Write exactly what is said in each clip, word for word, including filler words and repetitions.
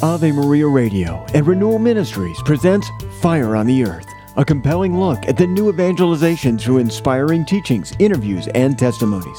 Ave Maria Radio and Renewal Ministries presents Fire on the Earth, a compelling look at the new evangelization through inspiring teachings, interviews, and testimonies.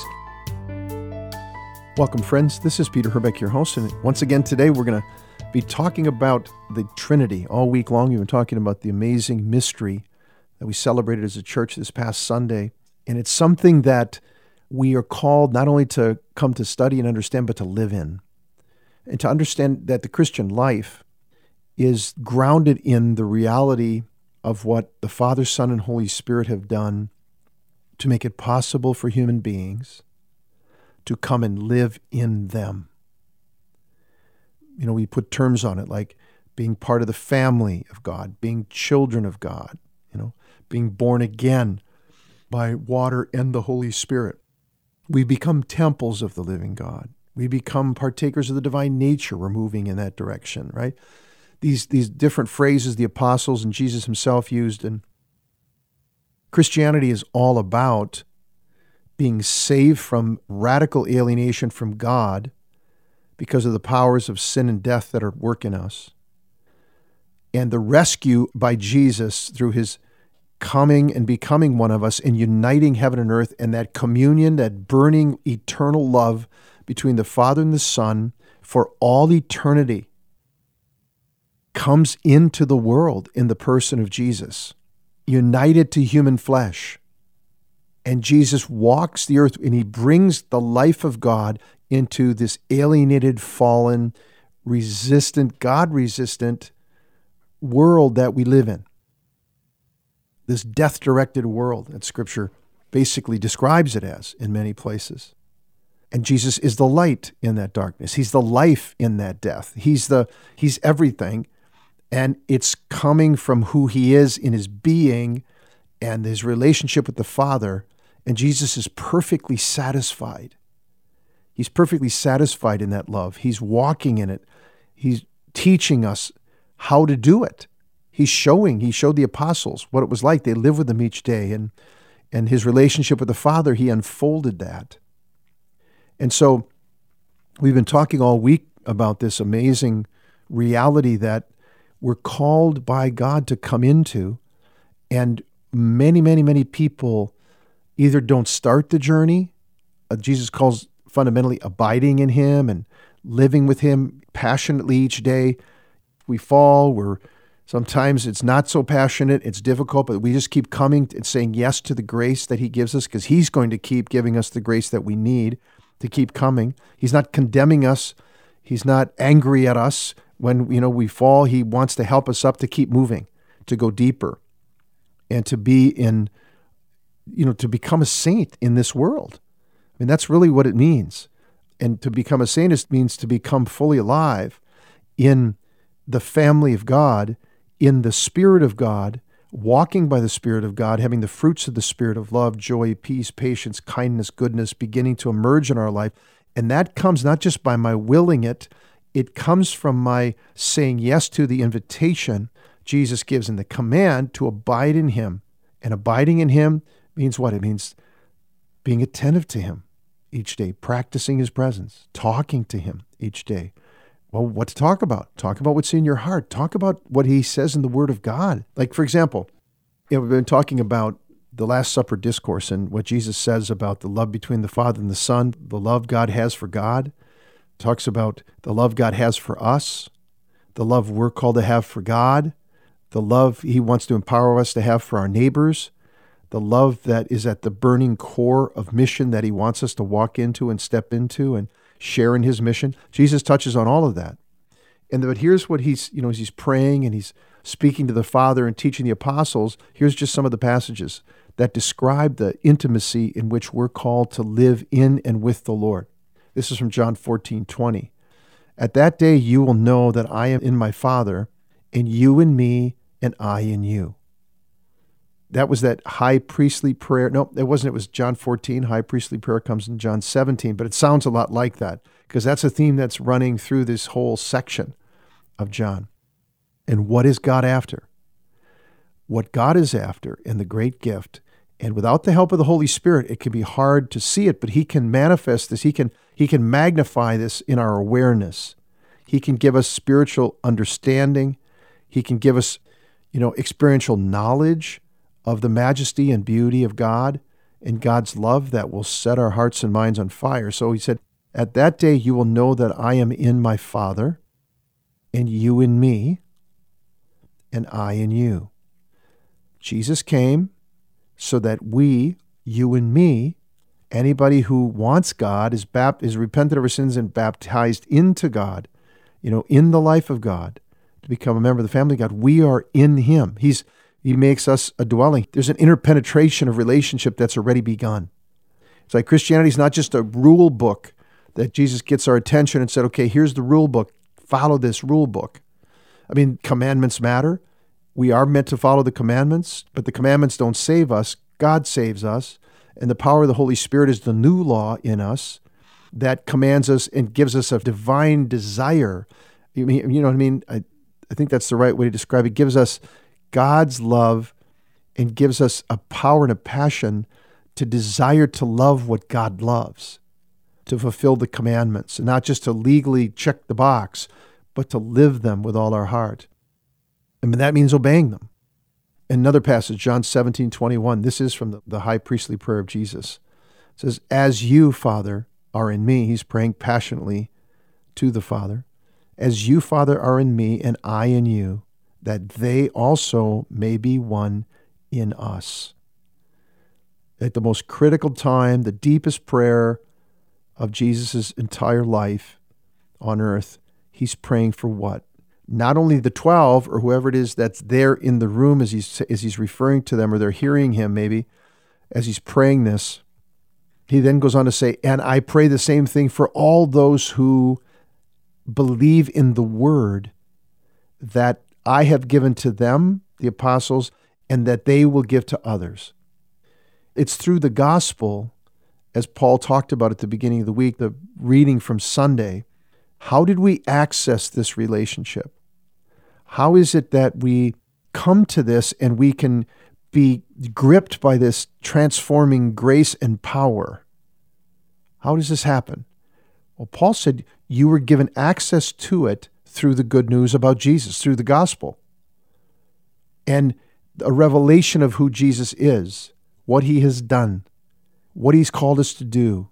Welcome, friends. This is Peter Herbeck, your host, and once again today we're going to be talking about the Trinity. All week long we've been talking about the amazing mystery that we celebrated as a church this past Sunday, and it's something that we are called not only to come to study and understand, but to live in. And to understand that the Christian life is grounded in the reality of what the Father, Son, and Holy Spirit have done to make it possible for human beings to come and live in them. You know, we put terms on it like being part of the family of God, being children of God, you know, being born again by water and the Holy Spirit. We become temples of the living God. We become partakers of the divine nature. We're moving in that direction, right? These these different phrases the apostles and Jesus himself used. And Christianity is all about being saved from radical alienation from God because of the powers of sin and death that are at work in us. And the rescue by Jesus through his coming and becoming one of us and uniting heaven and earth, and that communion, that burning eternal love between the Father and the Son for all eternity comes into the world in the person of Jesus, united to human flesh. And Jesus walks the earth and he brings the life of God into this alienated, fallen, resistant, God-resistant world that we live in. This death-directed world that Scripture basically describes it as in many places. And Jesus is the light in that darkness. He's the life in that death. He's the He's everything. And it's coming from who he is in his being and his relationship with the Father. And Jesus is perfectly satisfied. He's perfectly satisfied in that love. He's walking in it. He's teaching us how to do it. He's showing, he showed the apostles what it was like. They lived with him each day. And, and his relationship with the Father, he unfolded that. And so we've been talking all week about this amazing reality that we're called by God to come into. And many, many, many people either don't start the journey. Uh, Jesus calls fundamentally abiding in him and living with him passionately each day. We fall, we're sometimes it's not so passionate, it's difficult, but we just keep coming and saying yes to the grace that he gives us because he's going to keep giving us the grace that we need to keep coming. He's not condemning us. He's not angry at us when, you know, we fall. He wants to help us up to keep moving, to go deeper, and to be in, you know, to become a saint in this world. I mean, that's really what it means. And to become a saint is, means to become fully alive in the family of God, in the Spirit of God, walking by the Spirit of God, having the fruits of the Spirit of love, joy, peace, patience, kindness, goodness beginning to emerge in our life. And that comes not just by my willing it, it comes from my saying yes to the invitation Jesus gives in the command to abide in him. And abiding in him means what? It means being attentive to him each day, practicing his presence, talking to him each day. Well, what to talk about? Talk about what's in your heart. Talk about what he says in the Word of God. Like, for example, you know, we've been talking about the Last Supper discourse and what Jesus says about the love between the Father and the Son, the love God has for God. Talks about the love God has for us, the love we're called to have for God, the love he wants to empower us to have for our neighbors, the love that is at the burning core of mission that he wants us to walk into and step into and share in his mission. Jesus touches on all of that. And but here's what he's, you know, as he's praying and he's speaking to the Father and teaching the apostles, here's just some of the passages that describe the intimacy in which we're called to live in and with the Lord. This is from John fourteen twenty. At that day you will know that I am in my Father, and you in me, and I in you. That was that high priestly prayer. No, it wasn't. It was John fourteen. High priestly prayer comes in John seventeen, but it sounds a lot like that because that's a theme that's running through this whole section of John. And what is God after? What God is after in the great gift, and without the help of the Holy Spirit, it can be hard to see it, but he can manifest this. He can, he can magnify this in our awareness. He can give us spiritual understanding. He can give us, you know, experiential knowledge of the majesty and beauty of God and God's love that will set our hearts and minds on fire. So he said, at that day you will know that I am in my Father, and you in me, and I in you. Jesus came so that we, you and me, anybody who wants God, is, bap- is repented of our sins and baptized into God, you know, in the life of God, to become a member of the family of God. We are in him. He's He makes us a dwelling. There's an interpenetration of relationship that's already begun. It's like Christianity is not just a rule book that Jesus gets our attention and said, okay, here's the rule book. Follow this rule book. I mean, commandments matter. We are meant to follow the commandments, but the commandments don't save us. God saves us. And the power of the Holy Spirit is the new law in us that commands us and gives us a divine desire. You mean, you know what I mean? I, I think that's the right way to describe it. It gives us God's love and gives us a power and a passion to desire to love what God loves, to fulfill the commandments, and not just to legally check the box, but to live them with all our heart. I mean, that means obeying them. Another passage, John seventeen twenty-one, this is from the, the high priestly prayer of Jesus. It says, as you, Father, are in me, he's praying passionately to the Father, as you, Father, are in me and I in you, that they also may be one in us. At the most critical time, the deepest prayer of Jesus' entire life on earth, he's praying for what? Not only the twelve or whoever it is that's there in the room as he's, as he's referring to them, or they're hearing him maybe as he's praying this. He then goes on to say, and I pray the same thing for all those who believe in the word that I have given to them, the apostles, and that they will give to others. It's through the gospel, as Paul talked about at the beginning of the week, the reading from Sunday. How did we access this relationship? How is it that we come to this and we can be gripped by this transforming grace and power? How does this happen? Well, Paul said you were given access to it through the good news about Jesus, through the gospel, and a revelation of who Jesus is, what he has done, what he's called us to do.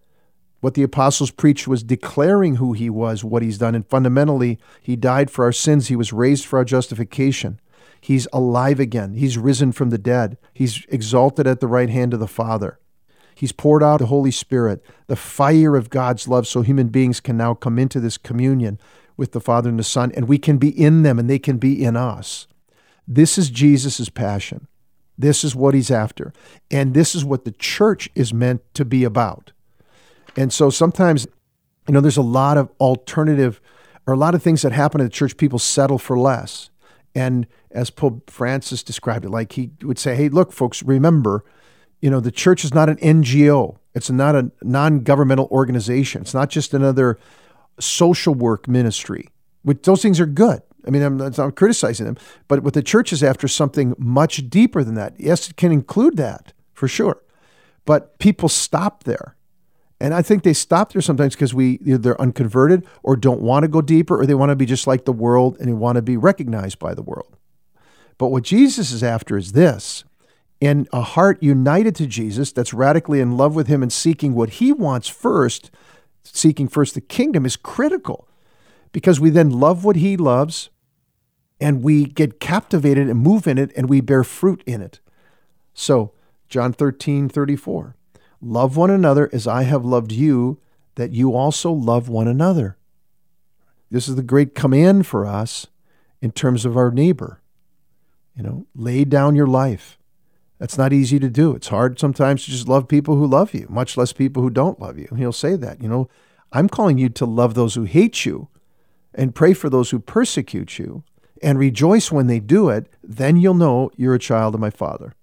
What the apostles preached was declaring who he was, what he's done, and fundamentally, he died for our sins. He was raised for our justification. He's alive again. He's risen from the dead. He's exalted at the right hand of the Father. He's poured out the Holy Spirit, the fire of God's love, so human beings can now come into this communion with the Father and the Son, and we can be in them and they can be in us. This is Jesus' passion. This is what he's after. And this is what the church is meant to be about. And so sometimes, you know, there's a lot of alternative, or a lot of things that happen in the church, people settle for less. And as Pope Francis described it, like he would say, hey, look, folks, remember, you know, the church is not an N G O. It's not a non-governmental organization. It's not just another social work ministry. Which, those things are good. I mean, I'm not, I'm not criticizing them. But what the church is after, something much deeper than that. Yes, it can include that, for sure. But people stop there. And I think they stop there sometimes because we either they're unconverted or don't want to go deeper, or they want to be just like the world and they want to be recognized by the world. But what Jesus is after is this. And a heart united to Jesus that's radically in love with him and seeking what he wants first, seeking first the kingdom, is critical, because we then love what he loves and we get captivated and move in it and we bear fruit in it. So John thirteen thirty-four. Love one another as I have loved you, that you also love one another. This is the great command for us in terms of our neighbor. You know, lay down your life. That's not easy to do. It's hard sometimes to just love people who love you, much less people who don't love you. He'll say that, you know, I'm calling you to love those who hate you and pray for those who persecute you and rejoice when they do it. Then you'll know you're a child of my Father.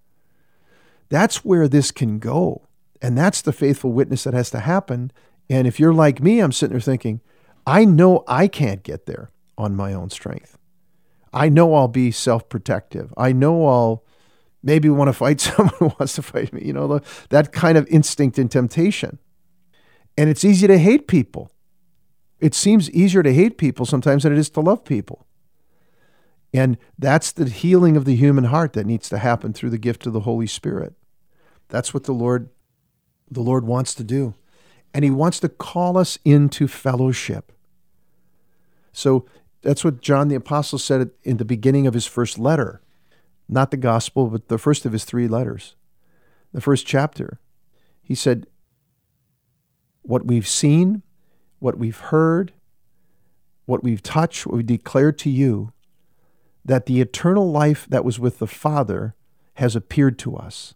That's where this can go. And that's the faithful witness that has to happen. And if you're like me, I'm sitting there thinking, I know I can't get there on my own strength. I know I'll be self-protective. I know I'll maybe want to fight someone who wants to fight me, you know, that kind of instinct and temptation. And it's easy to hate people. It seems easier to hate people sometimes than it is to love people. And that's the healing of the human heart that needs to happen through the gift of the Holy Spirit. That's what the Lord, the Lord wants to do. And he wants to call us into fellowship. So that's what John the Apostle said in the beginning of his first letter. Not the gospel, but the first of his three letters. The first chapter. He said, what we've seen, what we've heard, what we've touched, what we declared to you, that the eternal life that was with the Father has appeared to us.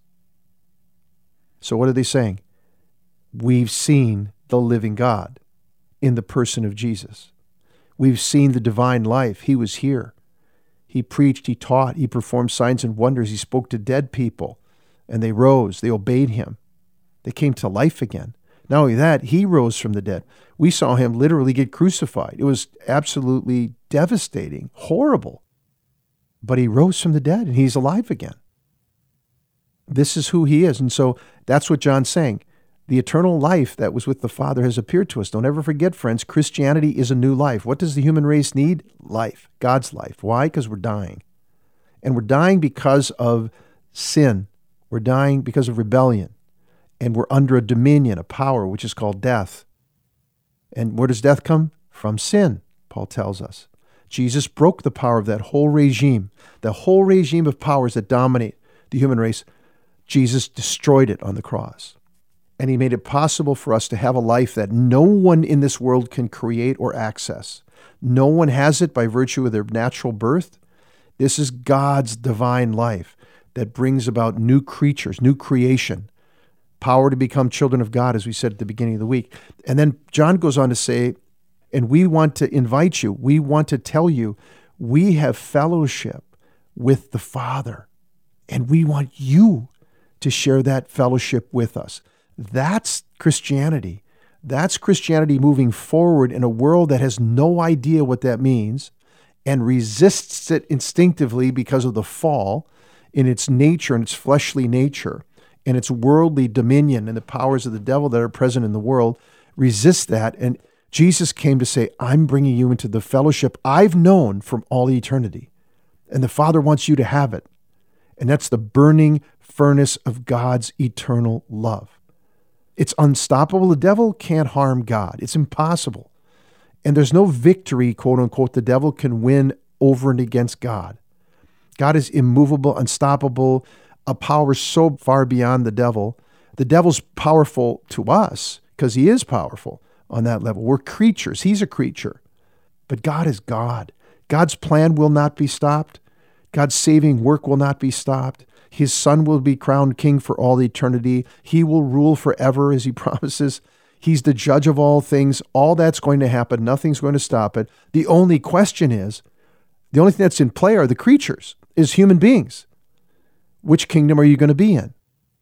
So what are they saying? We've seen the living God in the person of Jesus. We've seen the divine life. He was here. He preached, he taught, he performed signs and wonders. He spoke to dead people, and they rose. They obeyed him. They came to life again. Not only that, he rose from the dead. We saw him literally get crucified. It was absolutely devastating, horrible. But he rose from the dead, and he's alive again. This is who he is. And so that's what John's saying. The eternal life that was with the Father has appeared to us. Don't ever forget, friends, Christianity is a new life. What does the human race need? Life, God's life. Why? Because we're dying. And we're dying because of sin. We're dying because of rebellion. And we're under a dominion, a power, which is called death. And where does death come? From sin, Paul tells us. Jesus broke the power of that whole regime, the whole regime of powers that dominate the human race. Jesus destroyed it on the cross. And he made it possible for us to have a life that no one in this world can create or access. No one has it by virtue of their natural birth. This is God's divine life that brings about new creatures, new creation, power to become children of God, as we said at the beginning of the week. And then John goes on to say, and we want to invite you, we want to tell you, we have fellowship with the Father, and we want you to share that fellowship with us. That's Christianity. That's Christianity moving forward in a world that has no idea what that means and resists it instinctively because of the fall in its nature and its fleshly nature and its worldly dominion and the powers of the devil that are present in the world. Resist that. And Jesus came to say, I'm bringing you into the fellowship I've known from all eternity. And the Father wants you to have it. And that's the burning furnace of God's eternal love. It's unstoppable. The devil can't harm God. It's impossible. And there's no victory, quote unquote, the devil can win over and against God. God is immovable, unstoppable, a power so far beyond the devil. The devil's powerful to us because he is powerful on that level. We're creatures. He's a creature. But God is God. God's plan will not be stopped. God's saving work will not be stopped. His Son will be crowned king for all eternity. He will rule forever, as he promises. He's the judge of all things. All that's going to happen. Nothing's going to stop it. The only question is, the only thing that's in play are the creatures, is human beings. Which kingdom are you going to be in?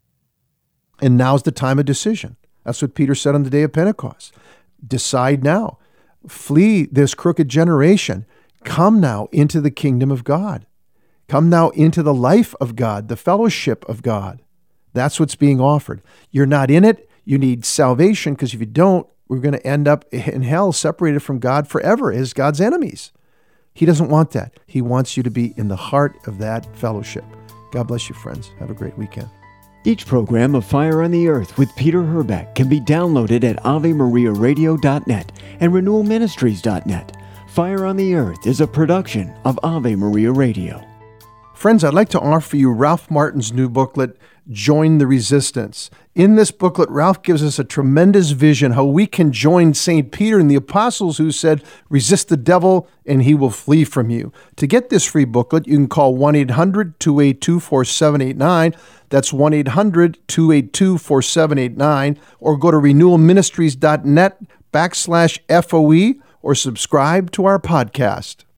And now's the time of decision. That's what Peter said on the day of Pentecost. Decide now. Flee this crooked generation. Come now into the kingdom of God. Come now into the life of God, the fellowship of God. That's what's being offered. You're not in it. You need salvation, because if you don't, we're going to end up in hell separated from God forever as God's enemies. He doesn't want that. He wants you to be in the heart of that fellowship. God bless you, friends. Have a great weekend. Each program of Fire on the Earth with Peter Herbeck can be downloaded at ave maria radio dot net and renewal ministries dot net. Fire on the Earth is a production of Ave Maria Radio. Friends, I'd like to offer you Ralph Martin's new booklet, Join the Resistance. In this booklet, Ralph gives us a tremendous vision how we can join Saint Peter and the apostles who said, resist the devil and he will flee from you. To get this free booklet, you can call one eight hundred two eight two four seven eight nine. That's one eight hundred two eight two four seven eight nine. Or go to renewal ministries dot net backslash F O E or subscribe to our podcast.